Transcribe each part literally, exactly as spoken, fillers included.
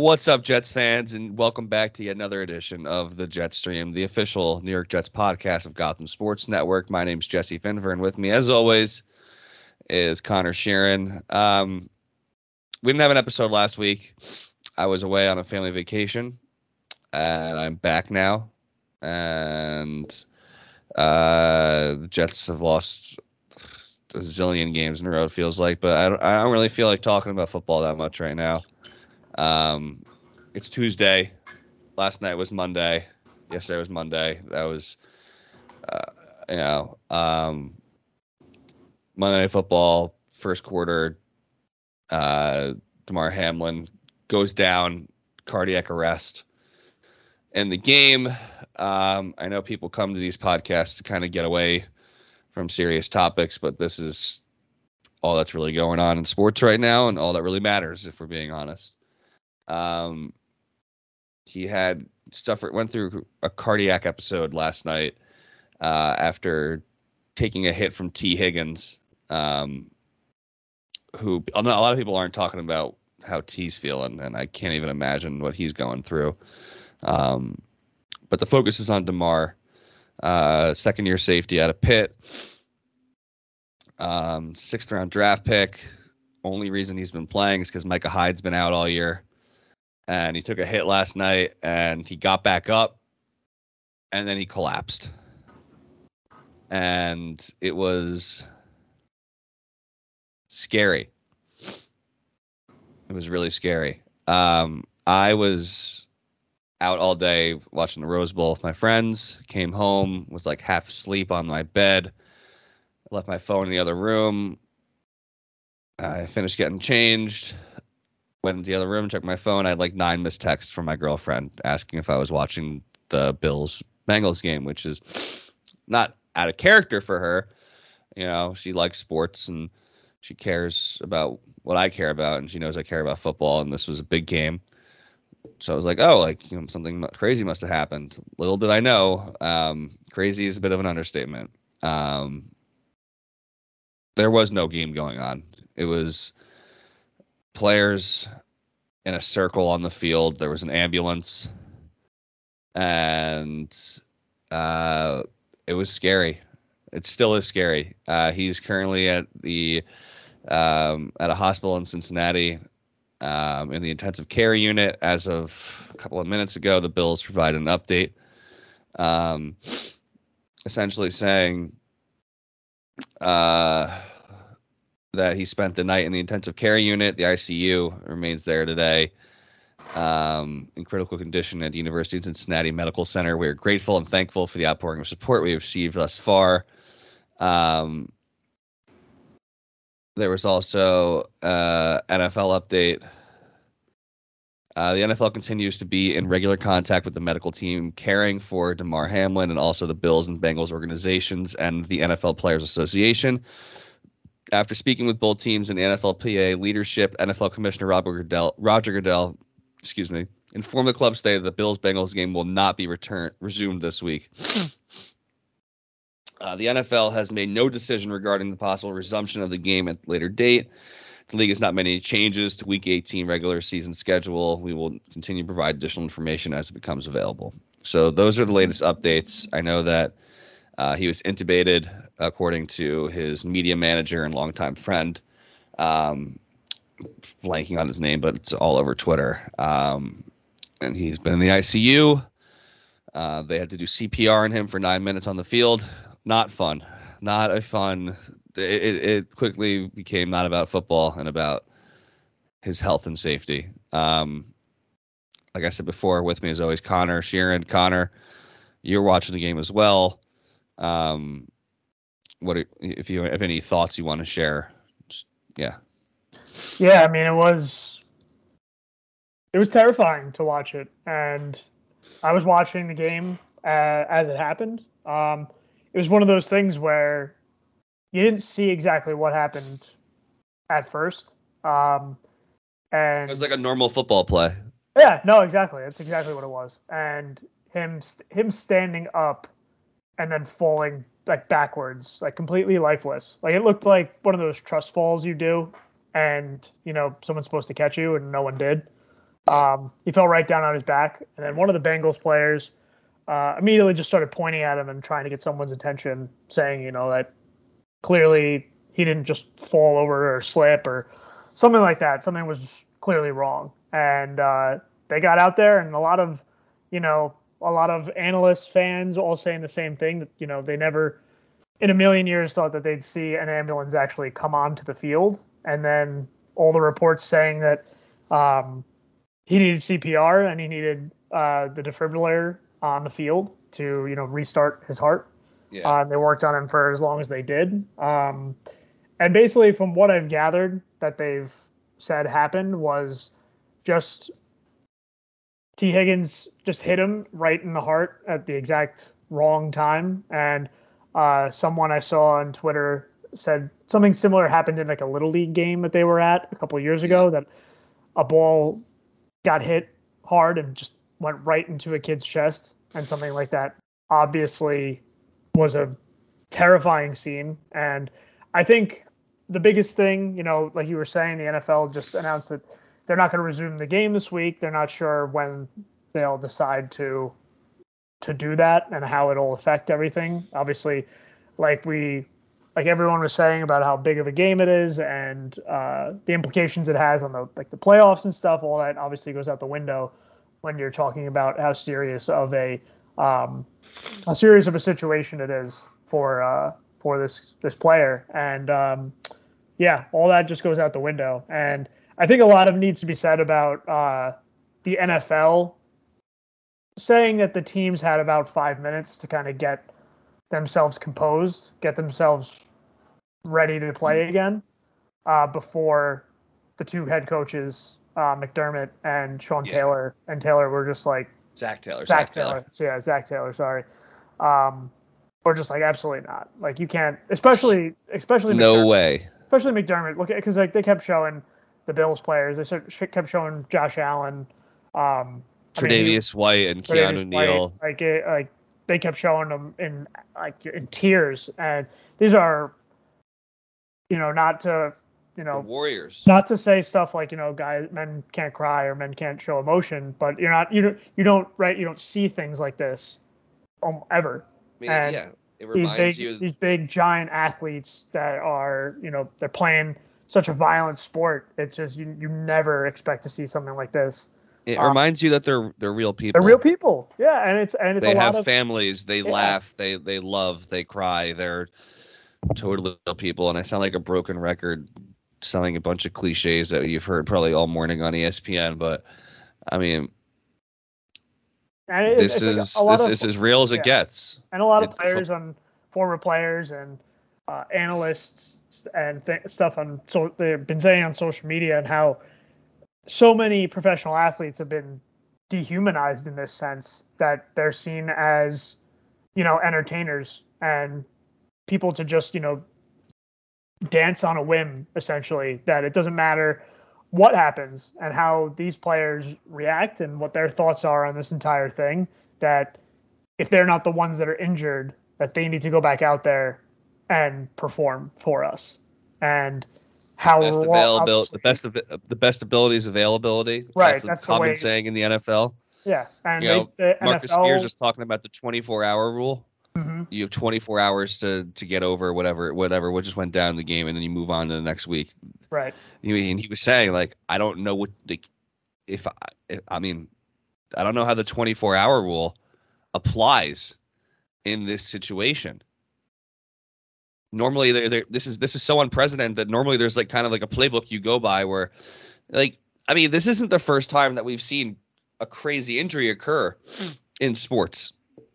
What's up, Jets fans, and welcome back to yet another edition of the Jet Stream, the official New York Jets podcast of Gotham Sports Network. My name's Jesse Finver, and with me, as always, is Connor Sheeran. Um, we didn't have an episode last week. I was away on a family vacation, and I'm back now. And uh, the Jets have lost a zillion games in a row, it feels like, but I don't, I don't really feel like talking about football that much right now. Um, it's Tuesday. Last night was Monday. Yesterday was Monday. That was, uh, you know, um, Monday Night Football, first quarter. Uh, Damar Hamlin goes down, cardiac arrest. In the game, um, I know people come to these podcasts to kind of get away from serious topics, but this is all that's really going on in sports right now, and all that really matters, if we're being honest. Um, he had suffered, went through a cardiac episode last night uh, after taking a hit from T. Higgins, um, who a lot of people aren't talking about how T's feeling, and I can't even imagine what he's going through. Um, but the focus is on Damar, uh, second-year safety out of Pitt, um, sixth-round draft pick. Only reason he's been playing is because Micah Hyde's been out all year. And he took a hit last night, and he got back up, and then he collapsed. And it was scary. It was really scary. Um, I was out all day watching the Rose Bowl with my friends, came home, was like half asleep on my bed, left my phone in the other room. I finished getting changed. Went into the other room, checked my phone. I had like nine missed texts from my girlfriend asking if I was watching the Bills-Bengals game, which is not out of character for her. You know, she likes sports and she cares about what I care about, and she knows I care about football, and this was a big game. So I was like, oh, like, you know, something crazy must have happened. Little did I know, um, crazy is a bit of an understatement. Um, there was no game going on. It was players in a circle on the field. There was an ambulance, and uh, it was scary. It still is scary. Uh, he's currently at the um, at a hospital in Cincinnati um, in the intensive care unit. As of a couple of minutes ago, the Bills provided an update, um, essentially saying uh, that he spent the night in the intensive care unit. The I C U remains there today, um, in critical condition at the University of Cincinnati Medical Center. We are grateful and thankful for the outpouring of support we have received thus far. Um, there was also uh, N F L update. Uh, the N F L continues to be in regular contact with the medical team caring for Damar Hamlin, and also the Bills and Bengals organizations and the N F L Players Association. After speaking with both teams and the N F L P A leadership, N F L Commissioner Roger Goodell, Roger Goodell, excuse me, informed the club today that the Bills-Bengals game will not be returned resumed this week. uh, the N F L has made no decision regarding the possible resumption of the game at a later date. The league has not made any changes to Week eighteen regular season schedule. We will continue to provide additional information as it becomes available. So those are the latest updates. I know that Uh, he was intubated, according to his media manager and longtime friend. Um, blanking on his name, but it's all over Twitter. Um, and he's been in the I C U. Uh, they had to do C P R on him for nine minutes on the field. Not fun. Not a fun. It, it, it quickly became not about football and about his health and safety. Um, like I said before, with me as always, Connor Sheeran. Connor, you're watching the game as well. Um, what if you have any thoughts you want to share? Just, yeah. Yeah, I mean, it was it was terrifying to watch it, and I was watching the game uh, as it happened. Um, it was one of those things where you didn't see exactly what happened at first, um, and it was like a normal football play. Yeah, no, exactly. That's exactly what it was. And him him standing up and then falling like backwards, like completely lifeless. Like it looked like one of those trust falls you do, and you know someone's supposed to catch you and no one did. Um, he fell right down on his back, and then one of the Bengals players uh, immediately just started pointing at him and trying to get someone's attention, saying, you know, that clearly he didn't just fall over or slip or something like that. Something was clearly wrong. And uh, they got out there, and a lot of, you know, a lot of analysts, fans all saying the same thing, that, you know, they never in a million years thought that they'd see an ambulance actually come onto the field. And then all the reports saying that um, he needed C P R and he needed uh, the defibrillator on the field to, you know, restart his heart. Yeah. Uh, they worked on him for as long as they did. Um, and basically, from what I've gathered that they've said happened was just T. Higgins just hit him right in the heart at the exact wrong time. And uh, someone I saw on Twitter said something similar happened in like a Little League game that they were at a couple of years ago, that a ball got hit hard and just went right into a kid's chest, and something like that obviously was a terrifying scene. And I think the biggest thing, you know, like you were saying, the N F L just announced that they're not going to resume the game this week. They're not sure when they'll decide to to do that and how it'll affect everything. Obviously, like we like everyone was saying about how big of a game it is and uh, the implications it has on the like the playoffs and stuff, all that obviously goes out the window when you're talking about how serious of a um, how serious of a situation it is for uh, for this this player. And um, yeah, all that just goes out the window. And I think a lot of needs to be said about uh, the N F L saying that the teams had about five minutes to kind of get themselves composed, get themselves ready to play again uh, before the two head coaches, uh, McDermott and Sean Yeah. Taylor, and Taylor were just like, Zach Taylor. Zach, Zach Taylor. Taylor. So yeah, Zach Taylor, sorry. Um, or just like, absolutely not. Like you can't, especially, especially No McDermott, way. especially McDermott. Look at, because like they kept showing the Bills players, they sort- kept showing Josh Allen, um, Tre'Davious I mean, White and Tre'Davious Keanu Neal. White, like it, like they kept showing them in like in tears, and these are, you know, not to, you know, The Warriors. not to say stuff like, you know, guys, men can't cry or men can't show emotion, but you're not, you don't, you don't, right? You don't see things like this um, ever. I mean, and yeah, it these reminds big, you. these big giant athletes that are, you know, they're playing such a violent sport. It's just you, you never expect to see something like this. It um, reminds you that they're they're real people. They're real people, yeah, and it's and it's They a have lot of families. They yeah. laugh. They they love. They cry. They're totally real people. And I sound like a broken record, selling a bunch of cliches that you've heard probably all morning on E S P N. But I mean, and it, this it's like is a lot this of, is as real as yeah. it gets. And a lot of It- players on former players and uh, analysts and th- stuff on so they've been saying on social media, and how so many professional athletes have been dehumanized in this sense that they're seen as, you know, entertainers and people to just, you know, dance on a whim, essentially, that it doesn't matter what happens and how these players react and what their thoughts are on this entire thing, that if they're not the ones that are injured, that they need to go back out there and perform for us. And how Best raw- availability, the best of the best abilities availability. Right, That's a that's the common way- saying in the N F L. yeah, and You know, they, the Marcus N F L, Spears is talking about the twenty-four hour rule. Mhm. You have twenty-four hours to to get over whatever whatever what just went down in the game, and then you move on to the next week. right, He, and he was saying, like, I don't know what the if I, if, I mean, I don't know how the twenty-four hour rule applies in this situation. Normally, they're, they're, this is this is so unprecedented that normally there's like kind of like a playbook you go by where, like, I mean, this isn't the first time that we've seen a crazy injury occur in sports.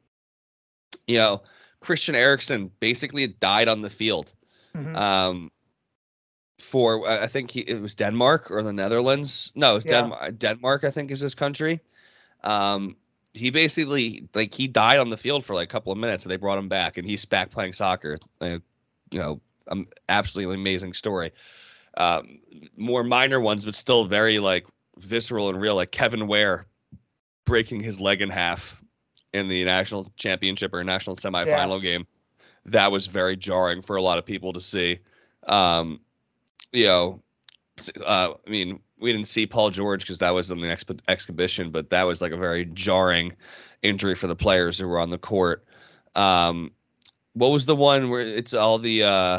You know, Christian Eriksen basically died on the field. Mhm. Um, for I think he, it was Denmark or the Netherlands. No, it's Yeah. Denmark. Denmark, I think, is this country. Um, he basically like he died on the field for like a couple of minutes, and they brought him back, and he's back playing soccer. Uh, you know, um, absolutely amazing story. Um, more minor ones, but still very like visceral and real, like Kevin Ware breaking his leg in half in the national championship or national semifinal game. That was very jarring for a lot of people to see. Um, you know, uh, I mean, we didn't see Paul George because that was on the exp- exhibition, but that was like a very jarring injury for the players who were on the court. Um, what was the one where it's all the uh,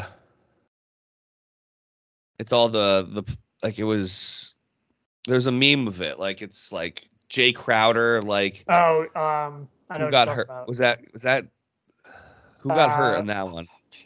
it's all the the like it was there's a meme of it, like it's like Jay Crowder, like Oh, um, I know who what got you're hurt? talking about. Was that was that who got Uh, hurt in that one? Jeez.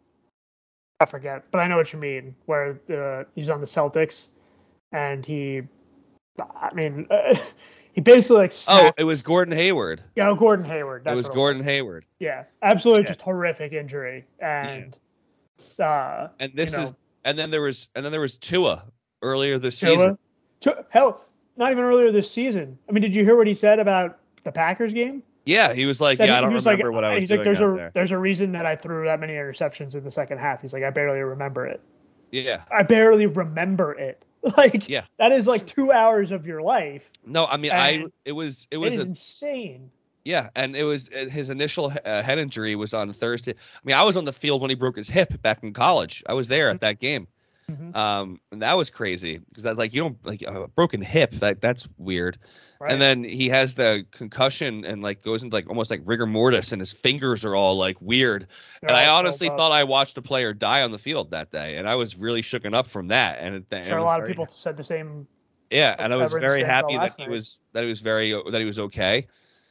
I forget, but I know what you mean. Where uh, he's on the Celtics, and he, I mean, uh, he basically like. Oh, snapped- it was Gordon Hayward. Yeah, Gordon Hayward. That's It was what Gordon was. Hayward. Yeah, absolutely, Yeah. just horrific injury, and uh, And this you know, is and then there was and then there was Tua earlier this Tua- season. Tua- hell, not even earlier this season. I mean, did you hear what he said about the Packers game? Yeah, he was like, That yeah, he- I don't he was remember like, what I was he's doing like, there's out a there. there's a reason that I threw that many interceptions in the second half. He's like, I barely remember it. Yeah. I barely remember it. Like, Yeah. that is like two hours of your life. No, I mean, I And it was it It was is a insane. yeah, and it was uh, his initial uh, head injury was on Thursday. I mean, I was on the field when he broke his hip back in college. I was there at that game. Mhm. Um, and that was crazy because I was like, you don't like a broken hip. That that's weird. Right. And then he has the concussion and like goes into like almost like rigor mortis, and his fingers are all like weird. They're and I all honestly filled up. thought I watched a player die on the field that day, and I was really shooken up from that. And it, I'm it sure a was lot of very- people said the same. yeah, and I was Ever very since happy that last he night. was that he was very that he was okay.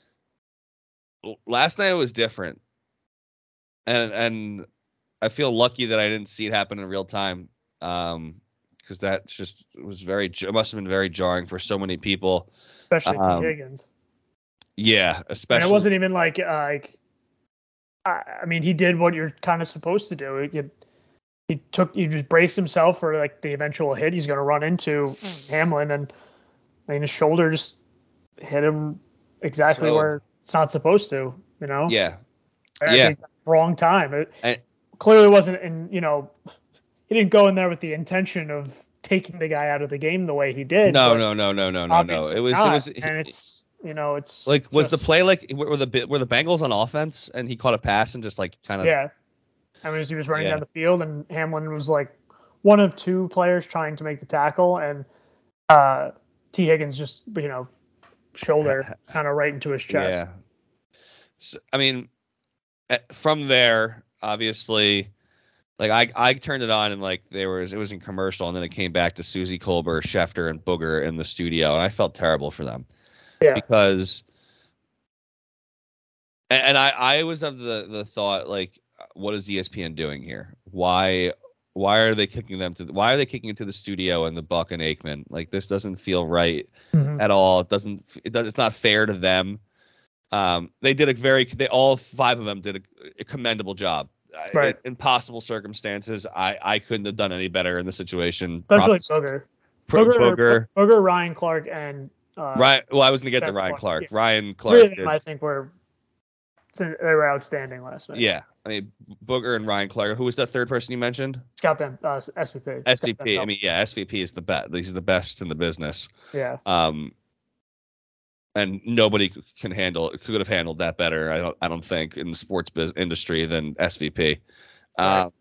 L- Last night was different, and and I feel lucky that I didn't see it happen in real time, um, because that just was very j- it must have been very jarring for so many people. Especially Um, T. Higgins. Yeah, And especially it wasn't even like uh, like. I, I mean, he did what you're kind of supposed to do. He, he took he just braced himself for like the eventual hit he's going to run into Hamlin, and I mean his shoulder just hit him exactly So- where it's not supposed to. You know. yeah. I yeah. think wrong time. It And- clearly wasn't in. You know, he didn't go in there with the intention of taking the guy out of the game the way he did. No, but no, no, no, no, no, no. obviously It was not. it was and it's you know it's like was the just- play like were the bi- were the Bengals on offense and he caught a pass and just like kind of Yeah. I mean, he was running Yeah. down the field, and Hamlin was like one of two players trying to make the tackle, and uh, T. Higgins just, you know, shoulder kind of right into his chest. Yeah. So, I mean, eh, from there, obviously, like I, I turned it on and like there was it was in commercial, and then it came back to Susie Colbert, Schefter, and Booger in the studio, and I felt terrible for them. Yeah. Because, and, and I, I was of the the thought like, what is E S P N doing here? Why why are they kicking them to the, why are they kicking into the studio and the Buck and Aikman? Like this doesn't feel right Mhm. at all. It doesn't it does it's not fair to them. Um, they did a very they all five of them did a, a commendable job. I- Right. In impossible circumstances, I I couldn't have done any better in the situation. Especially Props- Booger. Pro- Booger, Booger. Booger, Ryan Clark, and uh, Ryan. Well, I was gonna get to Jeff Ryan Clark, Clark. yeah. Ryan three Clark. of them, did- I think, were they were outstanding last night. Yeah, I mean Booger and Ryan Clark. Who was that third person you mentioned? Scott Ben, uh, S V P. S V Scott P. Van I mean, yeah, S V P is the best. He's the best in the business. Pelt. Um, and nobody c- can handle could have handled that better. I don't. I don't think in the sports biz industry than S V P. Right. Um,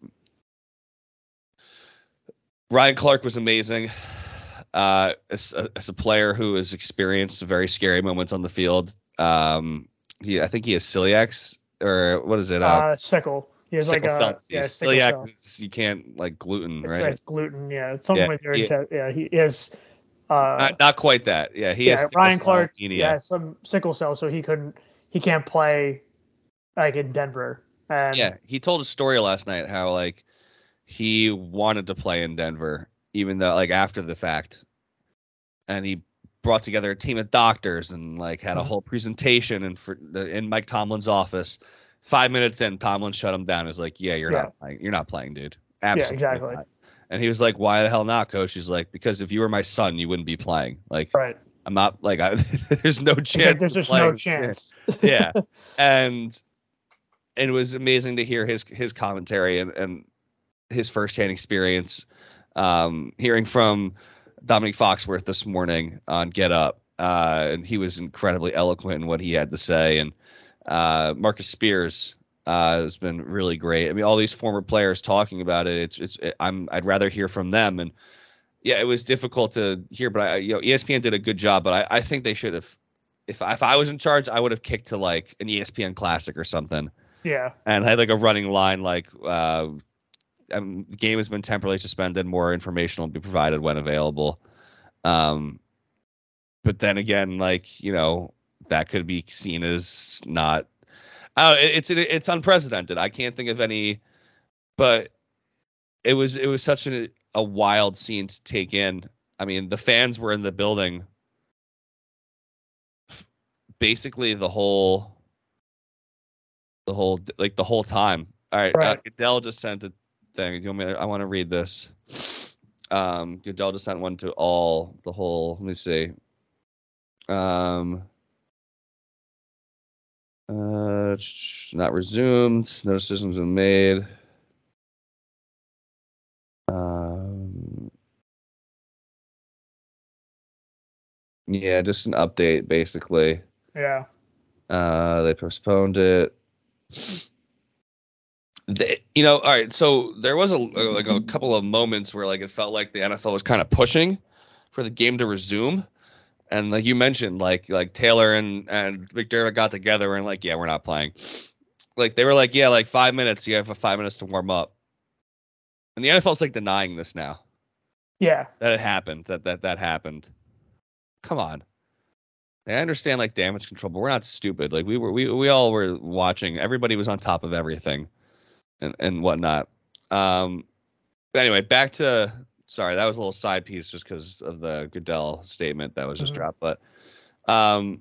Ryan Clark was amazing. Uh, as, a- as a player who has experienced very scary moments on the field. Um, he, I think he has celiacs or what is it? yeah. Uh, Uh, sickle. He has like sickle a cell disease. yeah, sickle Celiac cell. is you can't like gluten, It's right? like gluten. Yeah, it's something Yeah, with your yeah. inte- yeah. He has. Uh, not, not quite that. Yeah, he yeah, has sickle Ryan cell Clark. anemia. Yeah, some sickle cell, so he couldn't. He can't play like in Denver. And Yeah, he told a story last night how like he wanted to play in Denver, even though like after the fact, and he brought together a team of doctors and like had a Mhm. whole presentation and for the, in Mike Tomlin's office. Five minutes in, Tomlin shut him down. He's like, "Yeah, you're Yeah. not playing. You're not playing, dude. Absolutely exactly. not." And he was like, "Why the hell not, coach?" He's like, "Because if you were my son, you wouldn't be playing. Like, right. I'm not like I, there's no He's chance. like, there's of just playing no this year." chance. Yeah, and it was amazing to hear his his commentary and and his firsthand experience. Um, hearing from Dominic Foxworth this morning on Get Up, uh, and he was incredibly eloquent in what he had to say. And uh, Marcus Spears uh, has been really great. I mean, all these former players talking about it. It's it's it, I'm I'd rather hear from them. And yeah, it was difficult to hear, but I, you know, E S P N did a good job. But I, I think they should have. If if I was in charge, I would have kicked to like an E S P N Classic or something. Yeah. And had like a running line like uh, um, the game has been temporarily suspended. More information will be provided when available. Um, but then again, like you know, that could be seen as not. Uh, it, it's it's unprecedented. I can't think of any, but it was it was such a a wild scene to take in. I mean, the fans were in the building basically the whole the whole like the whole time. All right, Right. uh, Goodell just sent a thing. You want me to, I want to read this. Um, Goodell just sent one to all the whole. Let me see. Um, uh, not resumed. No decisions been made. Um, yeah, just an update basically. Yeah. Uh, they postponed it. They, you know, all right. So there was a like a couple of moments where like it felt like the N F L was kind of pushing for the game to resume, and like you mentioned, like like Taylor and and McDermott got together and like, yeah, we're not playing. Like they were like, yeah, like five minutes. You have five minutes to warm up, and the N F L's like denying this now. Yeah. That it happened. That that that happened. Come on. I understand like damage control, but we're not stupid. Like we were, we we all were watching. Everybody was on top of everything. And, and whatnot. Um, but anyway, back to sorry, that was a little side piece just because of the Goodell statement that was just Mm-hmm. dropped. But um,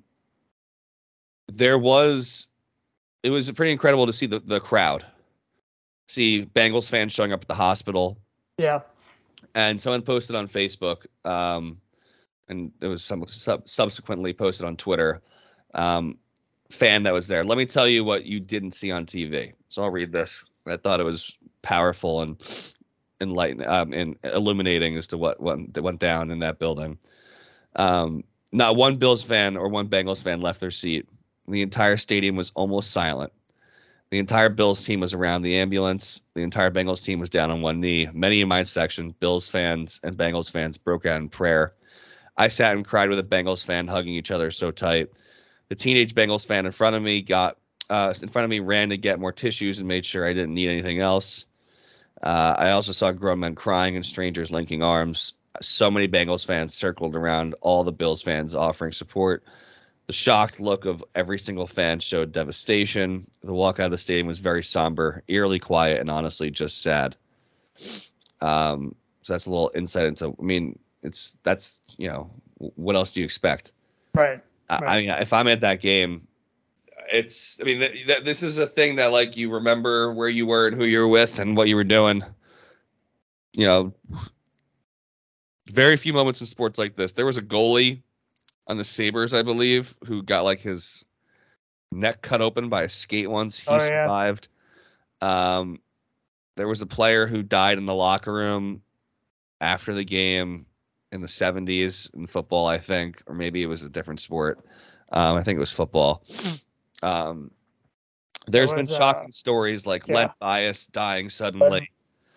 there was it was pretty incredible to see the, the crowd, see Bengals fans showing up at the hospital. Yeah. And someone posted on Facebook, um, and it was some sub- subsequently posted on Twitter. Um, fan that was there. Let me tell you what you didn't see on T V. So I'll read this. I thought it was powerful and enlightening um, and illuminating as to what went, went down in that building. Um, not one Bills fan or one Bengals fan left their seat. The entire stadium was almost silent. The entire Bills team was around the ambulance. The entire Bengals team was down on one knee. Many in my section, Bills fans and Bengals fans, broke out in prayer. I sat and cried with a Bengals fan, hugging each other so tight. The teenage Bengals fan in front of me got uh, in front of me ran to get more tissues and made sure I didn't need anything else. Uh, I also saw grown men crying and strangers linking arms. So many Bengals fans circled around all the Bills fans offering support. The shocked look of every single fan showed devastation. The walk out of the stadium was very somber, eerily quiet, and honestly just sad. Um, so that's a little insight into. I mean, it's that's you know what else do you expect? Right. I, right. I mean, if I'm at that game, it's. I mean, th- th- this is a thing that like you remember where you were and who you were with and what you were doing. You know, very few moments in sports like this. There was a goalie on the Sabres, I believe, who got like his neck cut open by a skate once. He Oh, yeah. survived. Um, there was a player who died in the locker room after the game in the seventies in football, I think, or maybe it was a different sport. Um, I think it was football. Um, there's was, been shocking uh, stories like yeah. Len Bias dying suddenly.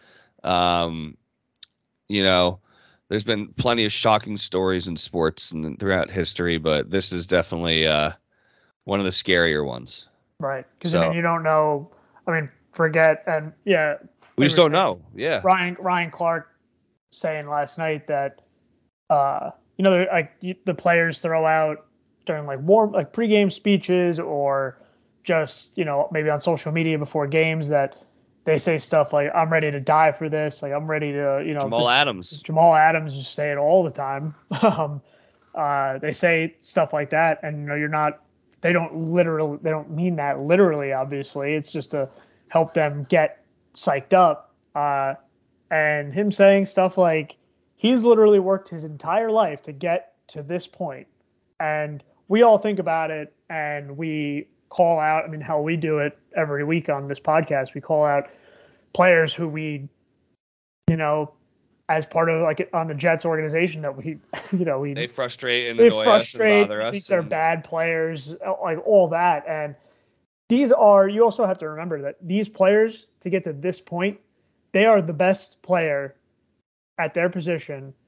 Um, you know, there's been plenty of shocking stories in sports and throughout history, but this is definitely uh, one of the scarier ones. Right. Because, So- I mean, you don't know. I mean, forget. And, yeah. We like just were don't saying, know. Yeah. Ryan Ryan Clark saying last night that, uh, you know, like you- the players throw out during like warm, like pregame speeches or just, you know, maybe on social media before games that they say stuff like, I'm ready to die for this. Like, I'm ready to, you know, Jamal just- Adams. Jamal Adams just say it all the time. um, uh, they say stuff like that. And, you know, you're not, they don't literally, they don't mean that literally, obviously. It's just to help them get psyched up. Uh, and him saying stuff like, he's literally worked his entire life to get to this point. And we all think about it and we call out, I mean, how we do it every week on this podcast. We call out players who we, you know, as part of like on the Jets organization that we, you know, we They frustrate and they annoy frustrate, us and bother we us. think they're and- bad players, like all that. And these are, you also have to remember that these players, to get to this point, they are the best player at their position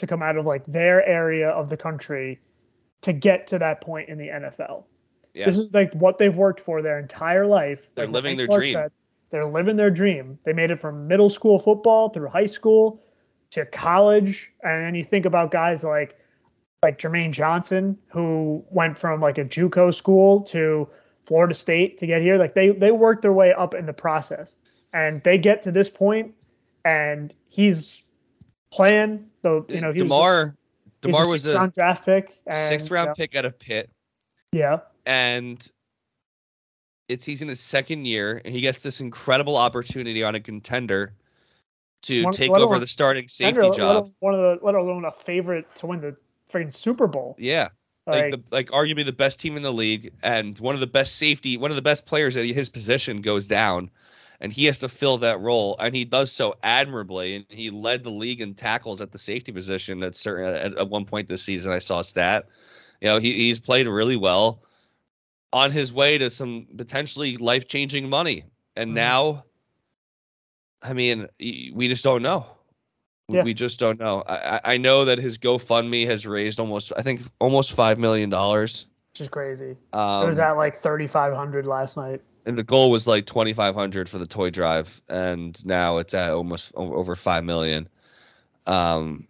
to come out of like their area of the country to get to that point in the N F L. Yeah. This is like what they've worked for their entire life. They're like living their dream. Said, they're living their dream. They made it from middle school football through high school to college. And then you think about guys like like Jermaine Johnson, who went from like a JUCO school to Florida State to get here. Like they they worked their way up in the process. And they get to this point, and he's playing the you know he DeMar was DeMar a was a round draft pick, and, sixth round you know, pick out of Pitt. Yeah, and it's he's in his second year, and he gets this incredible opportunity on a contender to one, take over the starting safety let, job. Let, one of the let alone a favorite to win the freaking Super Bowl. Yeah. Like, like the like arguably the best team in the league, and one of the best safety, one of the best players at his position goes down. And he has to fill that role, and he does so admirably. And he led the league in tackles at the safety position at certain at, at one point this season. I saw a stat. You know, he he's played really well, on his way to some potentially life changing money. And mm-hmm. now, I mean, we just don't know. Yeah. We just don't know. I I know that his GoFundMe has raised almost, I think, almost five million dollars, which is crazy. Um, it was at like thirty-five hundred last night. And the goal was like twenty-five hundred for the toy drive, and now it's at almost over five million. Um,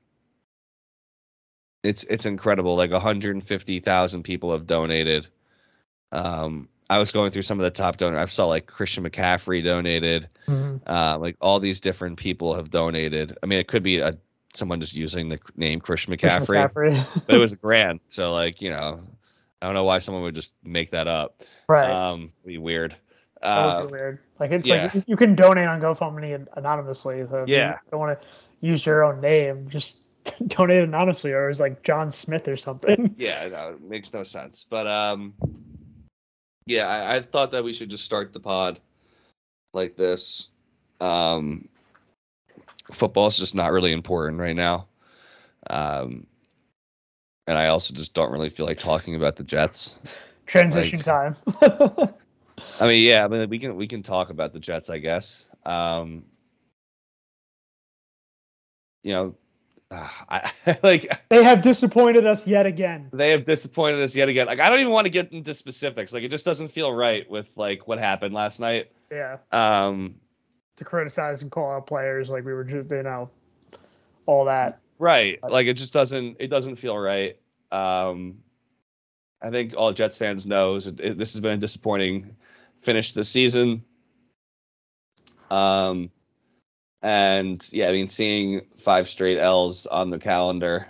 it's it's incredible. Like one hundred fifty thousand people have donated. Um, I was going through some of the top donors. I saw like Christian McCaffrey donated. Mm-hmm. Uh, like all these different people have donated. I mean, it could be a someone just using the name Christian McCaffrey, Christian McCaffrey. but it was a grand. So like you know. I don't know why someone would just make that up. Right. Um, it'd be weird. That would be weird. Like it's yeah. like you can donate on GoFundMe anonymously. So if yeah. you don't want to use your own name, just donate anonymously, or it's like John Smith or something. Yeah, no, it makes no sense. But um, yeah, I, I thought that we should just start the pod like this. Um, football's just not really important right now. Um. And I also just don't really feel like talking about the Jets. Transition like, time. I mean, yeah, I mean, we can we can talk about the Jets, I guess. Um, you know, uh, I like they have disappointed us yet again. They have disappointed us yet again. Like, I don't even want to get into specifics. Like, it just doesn't feel right with like what happened last night. Yeah. Um, to criticize and call out players like we were just, you know, all that. Right. Like it just doesn't it doesn't feel right. Um, I think all Jets fans knows it, it, this has been a disappointing finish to the season. Um, and yeah, I mean, seeing five straight L's on the calendar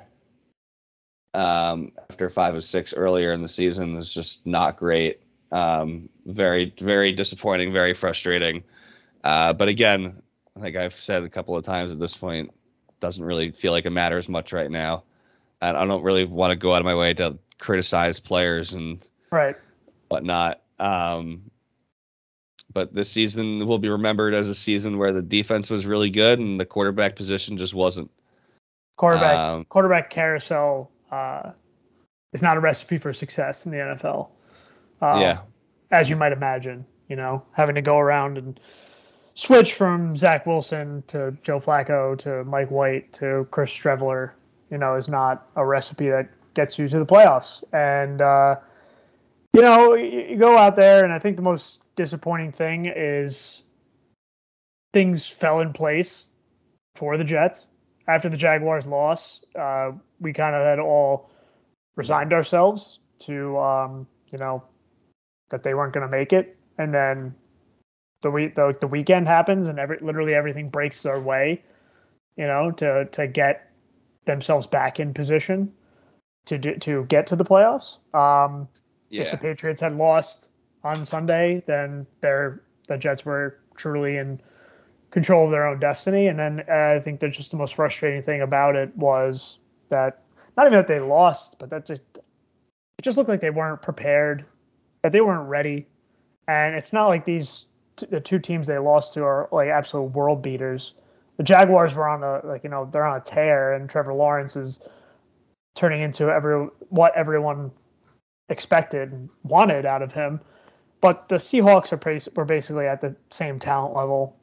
um, after five of six earlier in the season is just not great. Um, very, very disappointing, very frustrating. Uh, but again, like I've said a couple of times at this point, doesn't really feel like it matters much right now. And I don't really want to go out of my way to criticize players and right. whatnot. Um, but this season will be remembered as a season where the defense was really good and the quarterback position just wasn't. Quarterback um, quarterback carousel uh, is not a recipe for success in the N F L. Uh, yeah. As you might imagine, you know, having to go around and switch from Zach Wilson to Joe Flacco to Mike White to Chris Streveler, you know, is not a recipe that gets you to the playoffs. And, uh, you know, you, you go out there, and I think the most disappointing thing is things fell in place for the Jets. After the Jaguars loss, uh, we kind of had all resigned ourselves to, um, you know, that they weren't going to make it. And then the week the, the weekend happens, and every literally everything breaks their way, you know, to to get themselves back in position to do, to get to the playoffs. Um, yeah. If the Patriots had lost on Sunday, then they're the Jets were truly in control of their own destiny. And then uh, I think that just the most frustrating thing about it was that not even that they lost, but that just it just looked like they weren't prepared, that they weren't ready. And it's not like these the two teams they lost to are like absolute world beaters. The Jaguars were on a like you know they're on a tear, and Trevor Lawrence is turning into every what everyone expected and wanted out of him. But the Seahawks are pretty, were basically at the same talent level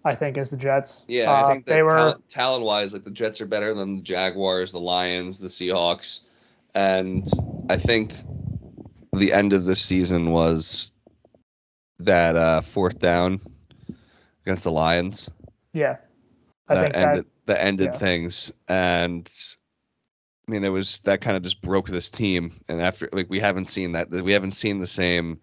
I think, as the Jets. Yeah, I Uh, think they that were talent, talent wise, like the Jets are better than the Jaguars, the Lions, the Seahawks, and I think the end of the season was that uh, fourth down against the Lions yeah. I that think that ended that ended yeah. things, and I mean, it was that kind of just broke this team, and after like we haven't seen that we haven't seen the same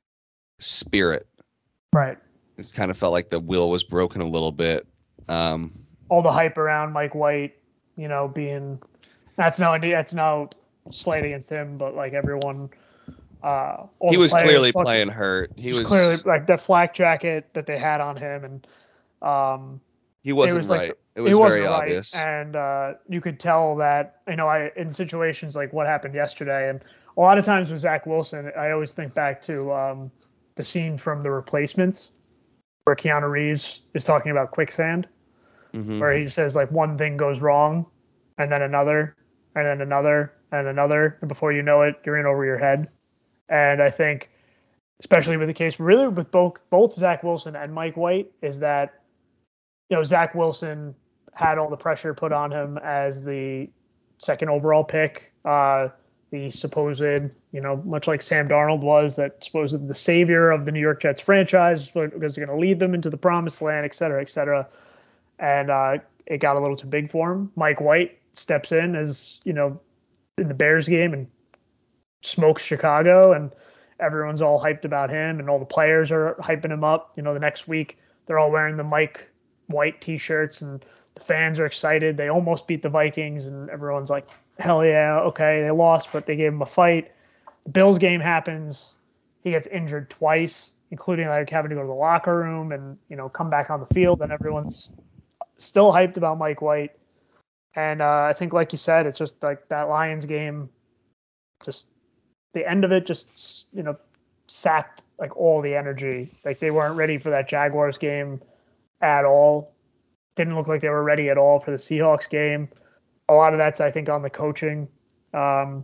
spirit. Right. It's kind of felt like the will was broken a little bit. Um, All the hype around Mike White, you know, being that's no that's no slight against him, but like everyone, uh, all he the was players clearly fucking, playing hurt. He was was clearly like that flak jacket that they had on him, and um, he it wasn't was like right. It it was very wasn't right, obvious. and uh, you could tell that you know I in situations like what happened yesterday, and a lot of times with Zach Wilson, I always think back to um, the scene from The Replacements where Keanu Reeves is talking about quicksand, Mm-hmm. where he says like one thing goes wrong, and then another, and then another, and another, and before you know it, you're in over your head. And I think, especially with the case, really with both both Zach Wilson and Mike White, is that you know Zach Wilson had all the pressure put on him as the second overall pick, uh, the supposed, you know, much like Sam Darnold was, that supposed the savior of the New York Jets franchise, because they're going to lead them into the promised land, et cetera, et cetera. And uh, it got a little too big for him. Mike White steps in as, you know, in the Bears game and smokes Chicago, and everyone's all hyped about him, and all the players are hyping him up. You know, the next week they're all wearing the Mike White T-shirts, and the fans are excited. They almost beat the Vikings, and everyone's like, hell yeah, okay, they lost, but they gave him a fight. The Bills game happens. He gets injured twice, including like having to go to the locker room and, you know, come back on the field, and everyone's still hyped about Mike White. And uh, I think, like you said, it's just like that Lions game, just the end of it just, you know, sapped like all the energy. Like they weren't ready for that Jaguars game at all. Didn't look like they were ready at all for the Seahawks game. A lot of that's, I think, on the coaching. Um,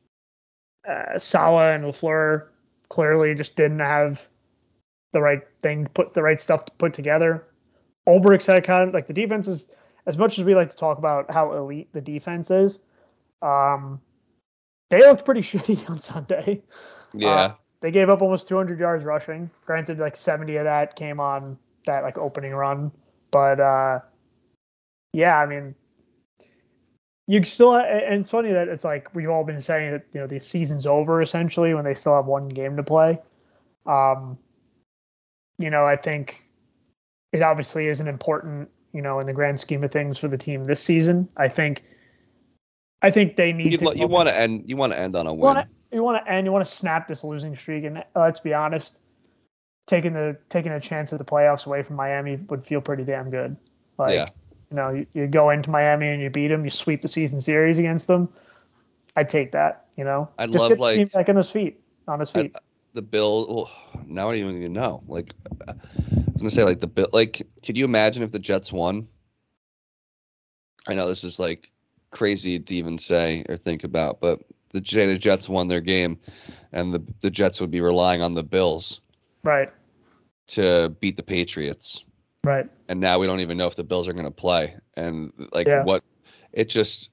uh, Saleh and LaFleur clearly just didn't have the right thing, put the right stuff to put together. Ulbricht's had kind of like the defense is, as much as we like to talk about how elite the defense is, um, they looked pretty shitty on Sunday. Yeah. Uh, they gave up almost two hundred yards rushing. Granted, like seventy of that came on that like opening run. But uh, yeah, I mean, you still, and it's funny that it's like we've all been saying that, you know, the season's over essentially when they still have one game to play. Um, you know, I think it obviously isn't important, you know, in the grand scheme of things for the team this season. I think, I think they need You'd, to. you want to end. You want to end on a win. You want to, you want to end. You want to snap this losing streak, and uh, let's be honest, taking the taking a chance at the playoffs away from Miami would feel pretty damn good. Like, yeah. you know, you, you go into Miami and you beat them, you sweep the season series against them. I'd take that. You know, I'd just love get the like team back on his feet, on his feet. I, the Bill. Oh, now I don't even know. Like, I was gonna say, like the Bill. Like, could you imagine if the Jets won? I know this is like crazy to even say or think about, but the the Jets won their game, and the the Jets would be relying on the Bills, right, to beat the Patriots, right, and now we don't even know if the Bills are going to play, and like yeah. what it just.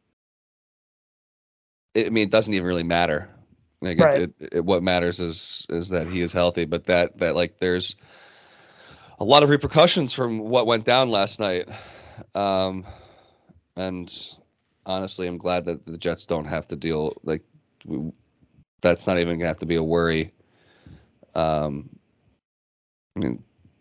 It, I mean, it doesn't even really matter. Like, right. it, it, it, what matters is is that he is healthy, but that that like there's a lot of repercussions from what went down last night, um, and. Honestly, I'm glad that the Jets don't have to deal like we, that's not even gonna have to be a worry. Um, I mean,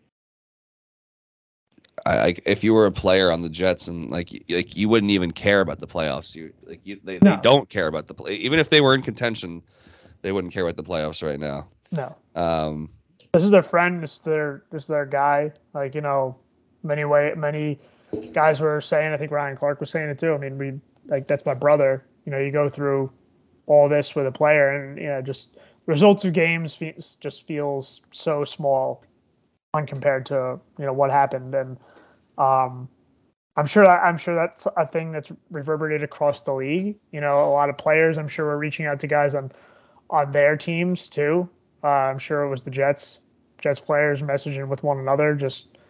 I, I if you were a player on the Jets and like like you wouldn't even care about the playoffs. You like you they, No. they don't care about the play. Even if they were in contention, they wouldn't care about the playoffs right now. No. Um, this is their friend. This is their this is their guy. Like, you know, many way many guys were saying. I think Ryan Clark was saying it too. I mean, we. Like, that's my brother. You know, you go through all this with a player, and, you know, just results of games fe- just feels so small when compared to, you know, what happened. And um, I'm sure that, I'm sure that's a thing that's reverberated across the league. You know, a lot of players, I'm sure, were reaching out to guys on on their teams too. Uh, I'm sure it was the Jets, Jets players messaging with one another, just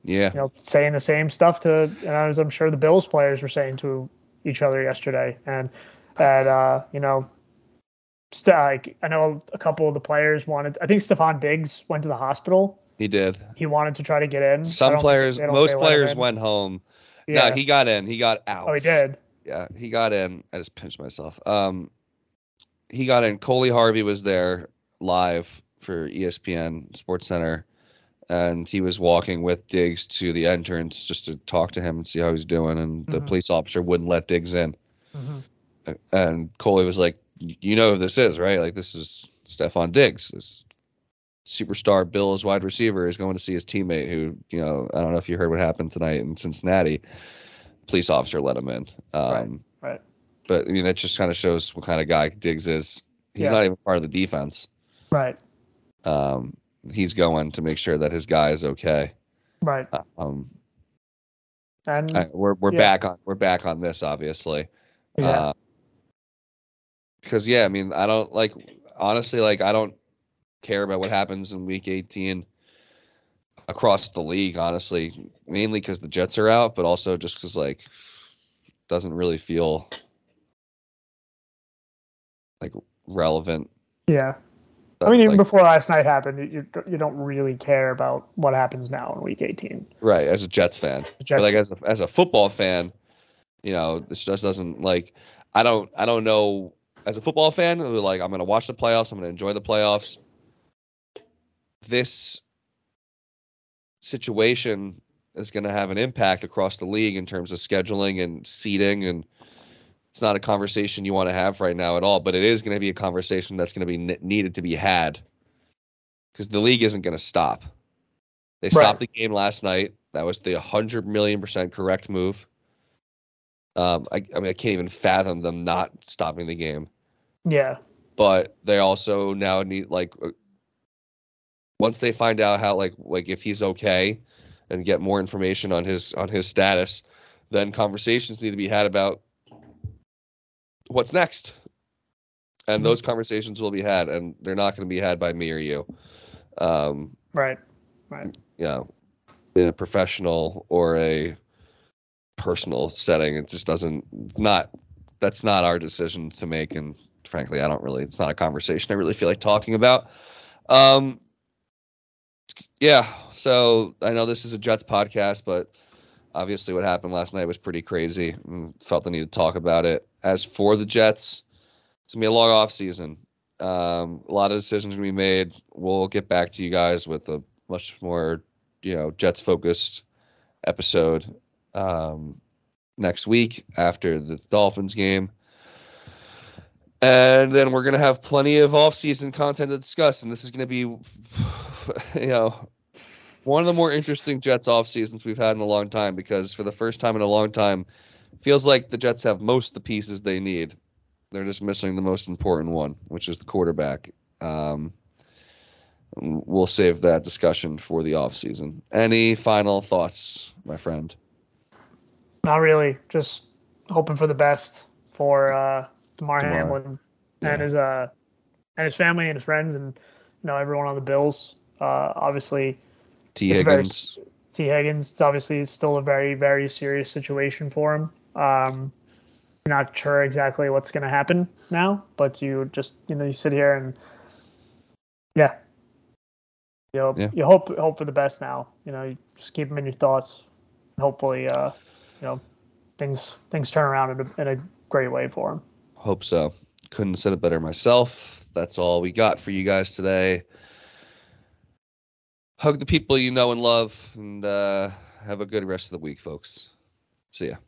Yeah. You know, saying the same stuff to, and as I'm sure the Bills players were saying to each other yesterday, and that uh, you know, st- like I know a couple of the players wanted. I think Stephon Diggs went to the hospital. He did. He wanted to try to get in. I Some don't think players, they- I don't most think they let him players in. went home. No, Yeah. he got in. He got out. Oh, he did. Yeah, he got in. I just pinched myself. Um, he got in. Coley Harvey was there live for E S P N Sports Center, and he was walking with Diggs to the entrance just to talk to him and see how he's doing. And the Mhm. police officer wouldn't let Diggs in. Mhm. And Coley was like, "You know who this is, right? Like, this is Stephon Diggs. This superstar Bills wide receiver is going to see his teammate who, you know, I don't know if you heard what happened tonight in Cincinnati. Police officer let him in. Um, Right. Right. But, I mean, that just kind of shows what kind of guy Diggs is. He's Yeah. not even part of the defense. Right. Um, he's going to make sure that his guy is okay. Right. Um, And I, we're we're yeah. back on we're back on this, obviously. yeah. Uh, because yeah, I mean, I don't like honestly, like I don't care about what happens in Week eighteen across the league. Honestly, mainly because the Jets are out, but also just because like doesn't really feel like relevant. Yeah. But, I mean, even like, before last night happened, you you don't really care about what happens now in Week eighteen. right, as a Jets fan, Jets, but like as a as a football fan, you know, this just doesn't like. I don't I don't know. As a football fan, like I'm gonna watch the playoffs. I'm gonna enjoy the playoffs. This situation is gonna have an impact across the league in terms of scheduling and seating, and it's not a conversation you want to have right now at all. But it is gonna be a conversation that's gonna be ne- needed to be had because the league isn't gonna stop. They stopped Right. the game last night. That was the one hundred million percent correct move. Um, I, I mean, I can't even fathom them not stopping the game. Yeah. But they also now need like uh, once they find out how like like if he's okay and get more information on his on his status, then conversations need to be had about what's next. And those conversations will be had, and they're not going to be had by me or you. Um, Right. Right. you know, in a professional or a personal setting, it just doesn't not that's not our decision to make, and frankly, I don't really. It's not a conversation I really feel like talking about. Um, yeah. So I know this is a Jets podcast, but obviously, what happened last night was pretty crazy. And felt the need to talk about it. As for the Jets, it's gonna be a long off season. Um, a lot of decisions gonna be made. We'll get back to you guys with a much more, you know, Jets focused episode um, next week after the Dolphins game. And then we're going to have plenty of off-season content to discuss. And this is going to be, you know, one of the more interesting Jets off-seasons we've had in a long time because for the first time in a long time, it feels like the Jets have most of the pieces they need. They're just missing the most important one, which is the quarterback. Um, we'll save that discussion for the off-season. Any final thoughts, my friend? Not really. Just hoping for the best for uh, DeMar DeMar, Hamlin yeah. and his uh and his family and his friends and you know everyone on the Bills. Uh, obviously, T. it's very- Higgins. T. Higgins. It's obviously still a very very serious situation for him. Um, not sure exactly what's going to happen now, but you just you know you sit here and yeah, you know, Yeah. you hope hope for the best now. You know, you just keep them in your thoughts. Hopefully, uh, you know, things things turn around in a, in a great way for him. Hope so. Couldn't have said it better myself. That's all we got for you guys today. Hug the people you know and love, and uh, have a good rest of the week, folks. See ya.